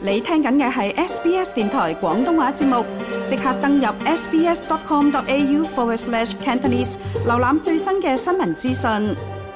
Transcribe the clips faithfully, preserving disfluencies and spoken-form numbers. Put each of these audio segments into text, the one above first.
你聽緊嘅係 S B S 電台廣東話節目，即刻登入 sbs.com.au forward slash Cantonese， 瀏覽最新嘅新聞資訊。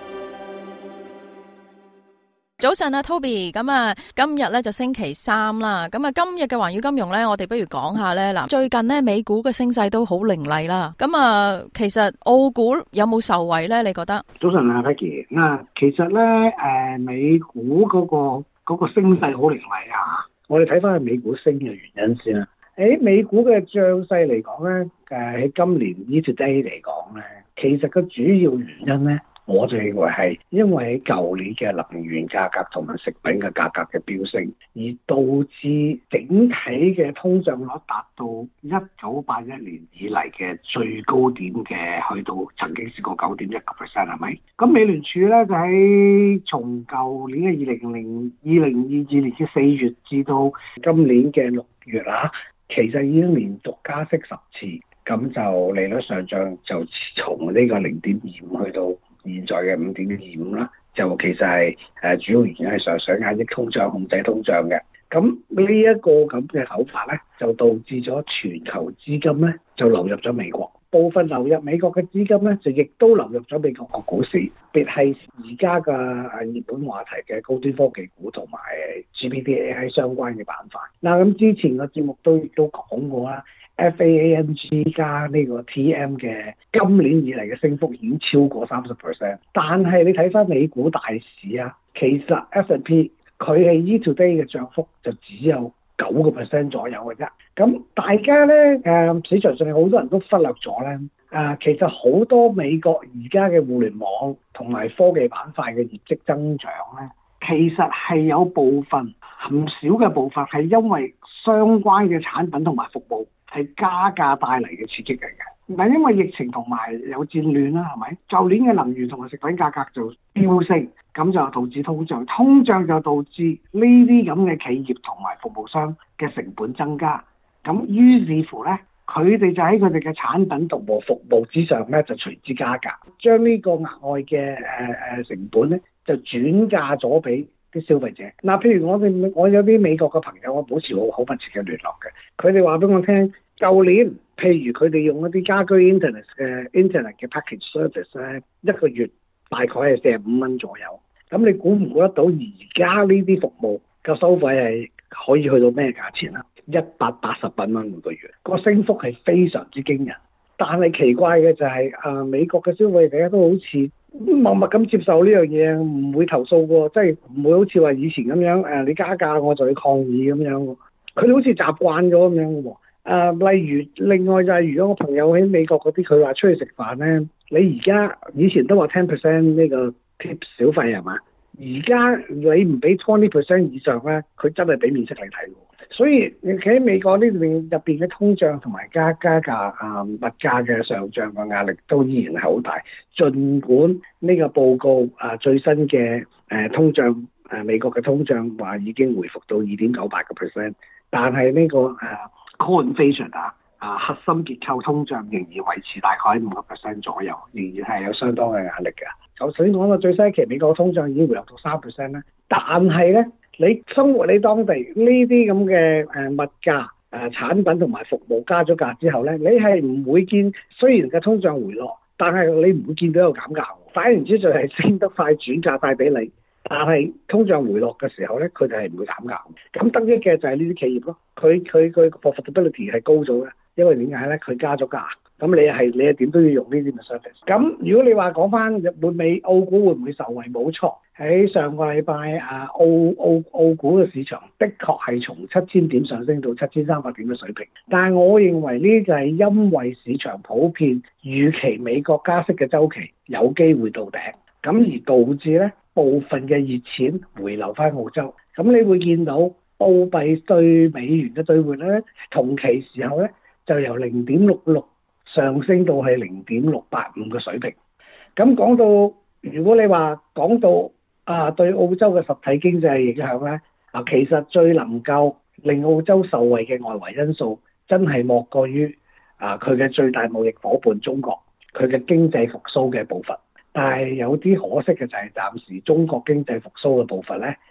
早晨啊 Toby， 咁啊今日咧就星期三啦，咁啊今日嘅環宇金融咧，我哋不如講下咧嗱，最近咧美股嘅升勢都好凌厲啦，咁啊其實澳股有冇受惠咧？你覺得？ 早晨啊 Peggy， 嗱其實咧誒、呃、美股嗰、嗰個嗰、嗰個升勢好凌厲啊，我哋睇翻美股升嘅原因先啦。喺美股嘅漲勢嚟講咧，誒喺今年 year to date 嚟講咧，其實個主要原因咧，我就認為係因為喺舊年嘅能源價格同埋食品嘅價格嘅飆升，而導致整體嘅通脹率達到一九八一年以嚟嘅最高點嘅，去到曾經試過九點一個 percent 係咪？咁美聯儲咧就喺從舊年嘅二零零二零二二年嘅四月至到今年嘅六月啊，其實已經連續加息十次，咁就利率上漲就從呢個零點二五去到現在嘅五點二五啦，就其實係誒主要原因係想想壓抑通脹、控制通脹嘅。咁呢一個咁嘅手法咧，就導致咗全球資金咧就流入咗美國，部分流入美國嘅資金咧就亦都流入咗美國個股市，別係而家嘅誒熱門話題嘅高端科技股同埋 G P T A I 相關嘅板塊。嗱咁之前個節目都亦都講過啦。F A A N G 加呢個 T M 嘅今年以嚟嘅升幅已經超過三十 percent， 但係你睇翻美股大市啊，其實 S and P 佢係 year to date 嘅漲幅就只有九個 percent 左右嘅啫。咁大家咧誒、呃、市場上好多人都忽略咗咧誒，其實好多美國而家嘅互聯網同埋科技板塊嘅業績增長咧，其實係有部分唔少嘅部分係因為相關嘅產品同埋服務係加價帶嚟嘅刺激嚟嘅，唔係因為疫情同埋有戰亂啦，係咪？舊年嘅能源同埋食品價格就飆升，咁就導致通脹，通脹就導致呢啲咁嘅企業同埋服務商嘅成本增加，咁於是乎呢，佢哋就喺佢哋嘅產品同埋服務之上呢，就隨之加價，將呢個額外嘅誒誒成本呢，就轉嫁咗俾啲消費者。嗱，譬如我哋我有啲美國嘅朋友，我保持好好密切嘅聯絡嘅，佢哋話俾我聽，舊年譬如佢哋用一啲家居 internet 嘅 internet 嘅 package service 咧，一個月大概係四十五蚊左右。咁你估唔估得到而家呢啲服務嘅收費係可以去到咩價錢啊？一百八十八蚊每個月，個升幅係非常之驚人。但係奇怪嘅就係、是、啊、呃，美國嘅消費者都好似默默咁接受呢樣嘢，唔會投訴喎，即係唔會好似話以前咁樣誒、呃，你加價我就去抗議咁樣。佢哋好似習慣咗咁樣嘅喎。誒，例如另外就係、是、如果我朋友喺美國嗰啲，佢話出去食飯咧，你而家以前都話 ten percent 呢個 tip 小費係嘛？而家你唔俾 twenty percent 以上咧，佢真係俾面色你睇喎。所以你喺美國呢邊入邊嘅通脹同埋加加價啊，物價嘅上漲嘅壓力都依然係好大。儘管呢個報告啊最新嘅誒通脹誒、啊、美國嘅通脹話已經回復到二點九八個 percent， 但係呢、這個誒 core inflation 啊啊核心結構通脹仍然維持大概喺五個 percent 左右，仍然係有相當嘅壓力嘅。頭先講到最新一期美國通脹已經回落到三 percent 咧，但係咧你生活喺當地呢啲咁嘅誒物價誒、啊、產品同埋服務加咗價之後咧，你係唔會見雖然嘅通脹回落，但係你唔會見到有減價，反而之就係升得快轉價帶俾你。但係通脹回落嘅時候咧，佢哋係唔會減價。咁得益嘅就係呢啲企業咯，佢佢佢 profitability 係高咗嘅，因為點解咧？佢加咗價，咁你係你係點都要用呢啲嘅 service。咁如果你話講翻會美澳股會唔會受惠？冇錯，喺上個禮拜啊澳澳澳股嘅市場的確係從七千點上升到七千三百點嘅水平，但係我認為呢就係因為市場普遍預期美國加息嘅週期有機會到頂，咁而導致咧部分嘅熱錢回流翻澳洲，咁你會見到澳幣對美元嘅兌換咧，同期時候咧就由零點六六上升到係零點六八五嘅水平。咁講到如果你話講到啊對澳洲嘅實體經濟影響咧，啊其實最能夠令澳洲受惠嘅外圍因素，真係莫過於啊佢嘅最大貿易夥伴中國，佢嘅經濟復甦嘅步伐。但係有啲可惜嘅就係暫時中國經濟復甦嘅步伐咧，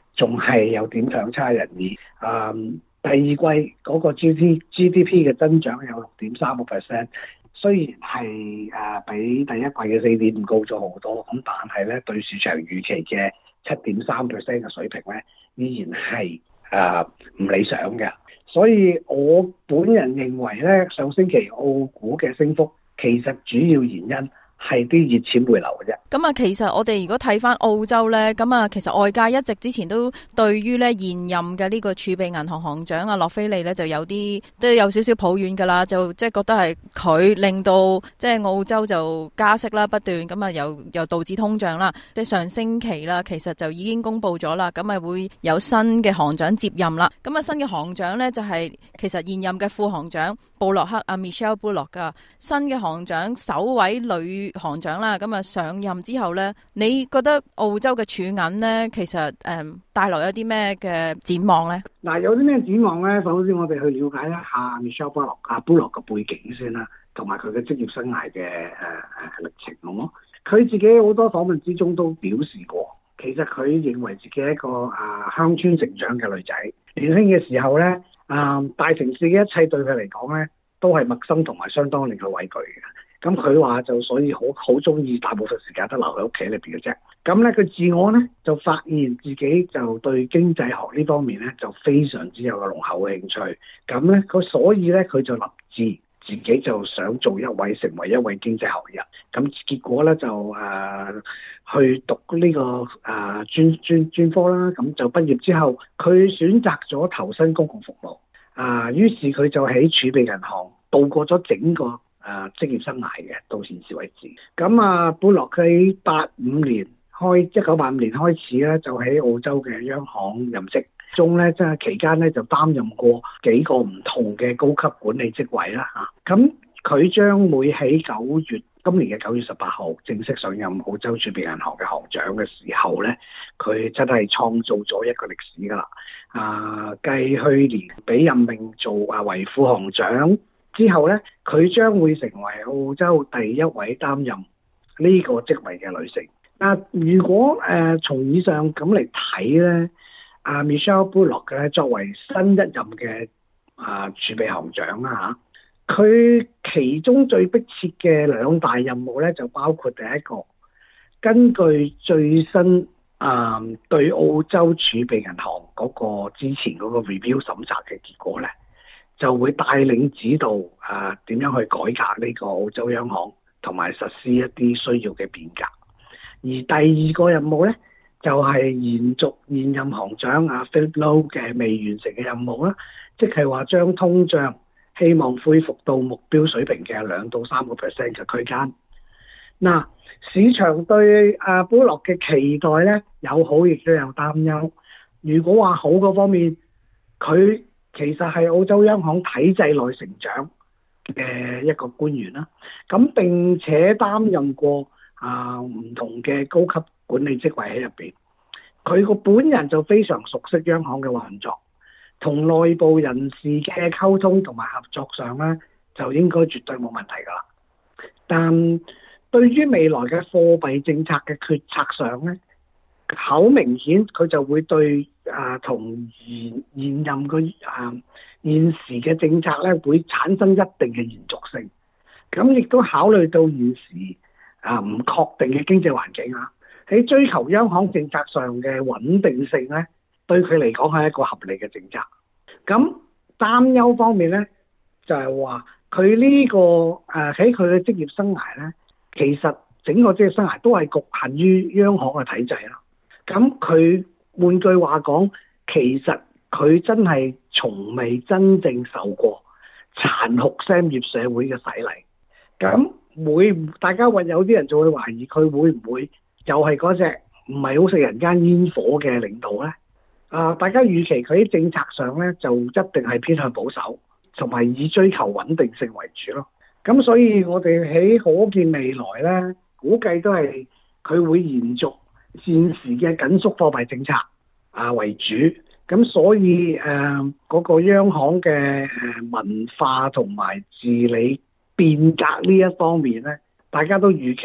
仲係有點強差人意。嗯，第二季嗰個 G D G D P 嘅增長有六點三個 percent， 雖然係誒、呃、比第一季嘅四點五高咗好多，咁但係咧對市場預期嘅七點三 percent 嘅水平咧，依然係誒唔理想嘅。所以我本人認為咧，上星期澳股嘅升幅其實主要原因係啲熱錢回流嘅啫。 咁啊，其實我哋如果睇翻澳洲咧，咁啊，其實外界一直之前都對於咧現任嘅呢個儲備銀行行長啊洛菲利咧就有啲都有少少抱怨噶啦，就即係覺得係佢令到即係澳洲就加息啦不斷，咁啊又又導致通脹啦。即係上星期啦，其實就已經公布咗啦，咁啊會有新嘅行長接任啦。咁啊新嘅行長咧就係、是、其實現任嘅副行長布洛克啊 Michelle Bullock 噶，新嘅行長首位女行長啦，咁啊上任之後咧，你覺得澳洲嘅儲銀咧，其實誒帶來有啲咩嘅展望咧？ 嗱，有啲咩展望咧？首先我哋去了解一下 Michelle Bullock 啊 Bullock 嘅背景先啦，同埋佢嘅職業生涯嘅誒誒歷程，好冇？佢自己好多訪問之中都表示過，其實佢認為自己係一個啊鄉村成長嘅女仔，年輕嘅時候咧。啊！大城市嘅一切對佢嚟講咧，都係陌生同埋相當令佢畏懼嘅。咁佢話就所以好好中意大部分時間都留喺屋企裏邊嘅啫。咁咧佢自我咧就發現自己就對經濟學呢方面咧就非常之有個濃厚嘅興趣。咁咧佢所以咧佢就立志自己就想做一位成為一位經濟學人。咁結果咧就誒、呃、去讀呢、這個誒、呃、專專專科啦。咁就畢業之後，佢選擇咗投身公共服務。啊，於是佢就喺儲備銀行度過咗整個誒、呃、職業生涯嘅，到現時為止。咁啊，本來佢喺八五年開一九八五年開始咧，就喺澳洲嘅央行任職中咧，即係期間咧就擔任過幾個唔同嘅高級管理職位啦嚇。咁、啊、佢將會喺九月今年嘅九月十八號正式上任澳洲儲備銀行嘅行長嘅時候咧，佢真係創造咗一個歷史㗎啦。啊，繼去年俾任命做啊為副行長之後咧，佢將會成為澳洲第一位擔任呢個職位嘅女性。啊，如果誒、呃、從以上咁嚟睇咧，啊 Michelle Bullock 咧作為新一任嘅啊儲備行長啦嚇，佢其中最迫切嘅兩大任務咧就包括第一個，根據最新啊、嗯，對澳洲儲備銀行嗰個之前嗰個 review 審查嘅結果咧，就會帶領指導啊點樣去改革呢個澳洲央行，同埋實施一啲需要嘅變革。而第二個任務咧，就係、是、延續現任行長啊 Philip Lowe 嘅未完成嘅任務啦，即係話將通脹希望恢復到目標水平嘅兩到三個 percent 嘅區間。嗱，市場對阿布洛嘅期待咧有好亦都有擔憂。如果話好嗰方面，佢其實係澳洲央行體制內成長嘅一個官員啦，咁並且擔任過啊唔同嘅高級管理職位喺入邊。佢個本人就非常熟悉央行嘅運作，同內部人士嘅溝通同埋合作上咧，就應該絕對冇問題噶啦。但對於未來嘅貨幣政策嘅決策上咧，好明顯佢就會對啊同現現任個啊現時嘅政策咧會產生一定嘅延續性。咁亦都考慮到現時啊唔確定嘅經濟環境啊，喺追求央行政策上嘅穩定性咧，對佢嚟講係一個合理嘅政策。咁擔憂方面咧，就係話佢呢個誒喺佢嘅職業生涯咧，其實整個職業生涯都係局限於央行嘅體制啦。咁佢換句話講，其實佢真係從未真正受過殘酷商業社會嘅洗禮。咁會大家會有啲人就會懷疑佢會唔會又係嗰隻唔係好食人間煙火嘅領導呢？啊！大家預期佢喺政策上咧就一定係偏向保守，同埋以追求穩定性為主咯。咁所以我哋喺可見未來咧，估計都係佢會延續現時嘅緊縮貨幣政策啊為主。咁所以誒嗰、呃那個央行嘅誒文化同埋治理變革呢一方面咧，大家都預期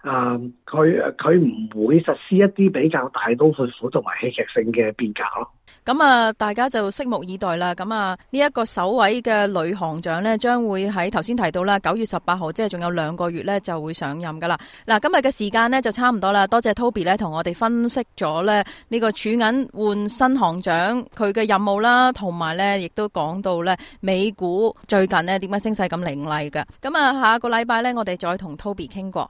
啊，佢佢唔會實施一啲比較大刀闊斧同埋戲劇性嘅變革咯。 咁啊，大家就拭目以待啦。咁啊，呢一個首位嘅女行長呢，將會喺頭先提到啦，九月十八號，即係仲有兩個月呢，就會上任噶啦。嗱，今日嘅時間呢，就差唔多啦。多謝 Toby 呢，同我哋分析咗呢呢個儲銀換新行長佢嘅任務啦，同埋呢亦都講到呢美股最近呢點解升勢咁凌厲嘅。咁啊，下個禮拜呢，我哋再同 Toby 傾過。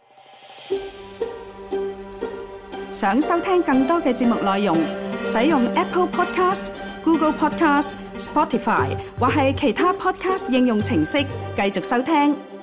想收聽更多嘅節目內容，使用 Apple Podcast、Google Podcast、Spotify 或係其他 Podcast 應用程式繼續收聽。